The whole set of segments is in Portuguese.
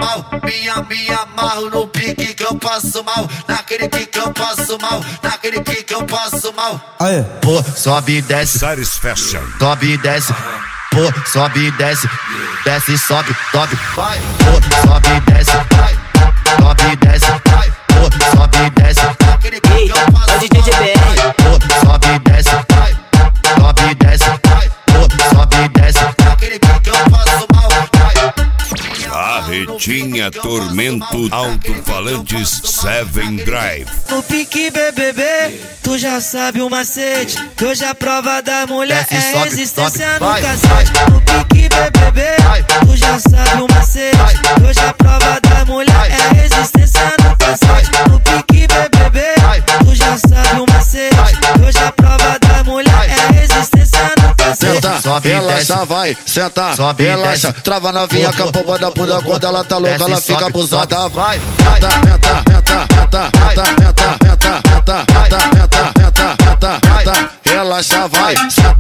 mal. Me amarro no pique que eu passo mal. Naquele pique que eu passo mal. Naquele pique que eu passo mal. Aê. Pô, sobe e desce. Satisfaction. Sobe e desce. Pô, sobe e desce. Desce, sobe, sobe. Vai. Pô, sobe e desce. Vai. Sobe e desce. Vai. Pô, sobe e desce. Naquele pique que eu passo mal. Pô, sobe e desce. Vai. Sobe e desce. Vai. Pô, sobe e desce. Naquele pique que eu passo mal. Carretinha Tormento Alto-Falantes 7 Drive. No pique BBB, tu já sabe o macete. Que hoje a prova da mulher Desce, é sobe, resistência sobe, no vai, cacete. No pique BBB, tu já sabe o macete. Que hoje a prova da mulher é resistência no cacete. No pique BBB, tu já sabe o macete. Que hoje a prova da mulher é resistência no cacete. Senta, sobe, relaxa, desce. vai, senta, Sobe, relaxa, desce. trava novinha com a pomba da bunda. Quando ela tá louca, Desce, ela fica sobe, abusada. sobe. Vai, Vai. Relaxa, vai,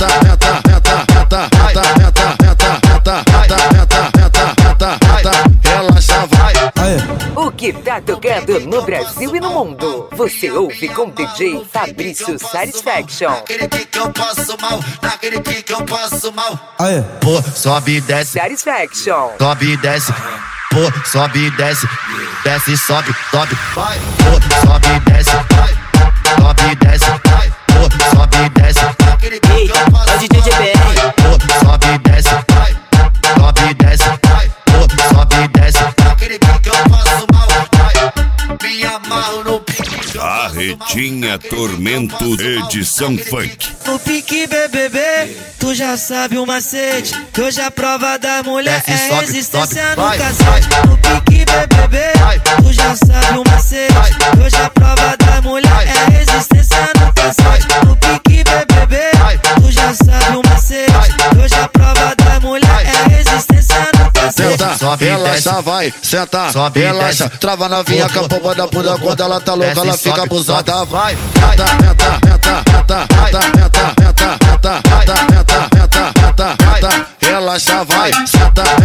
relaxa, vai. Aê. O que tá tocando no Brasil e no mundo? Você ouve com DJ Fabrício Satisfaction. Naquele pique que eu passo mal. Naquele pique que eu passo mal. Aê. Pô, sobe e desce. Satisfaction. Sobe e desce. Pô, sobe e desce. Desce, sobe, sobe. Vai. Pô, sobe e desce. Vai. Sobe e desce. Vai. Pô, sobe e desce. Naquele pique que eu passo mal. Vai. Pô, sobe e desce. Vai. Sobe e desce. Vai. Pô, sobe e desce. Naquele pique que eu passo mal. Vai. Me amarro no pique. Carretinha Tormento Edição Funk. No pique BBB, tu já sabe o macete. Que hoje a prova da mulher Desce, é sobe, resistência sobe. no Vai, cacete. No pique BBB, tu já sabe o macete. Que hoje a prova da mulher é resistência no cacete. No pique BBB, tu já sabe o macete. Que hoje a prova da mulher é resistência no cacete. Senta, Sobe, relaxa, desce. vai, senta, Sobe, relaxa, desce. trava novinha com a pomba da bunda. Quando ela tá louca, Desce, ela fica sobe, abusada. sobe. Vai, relaxa, vai, senta,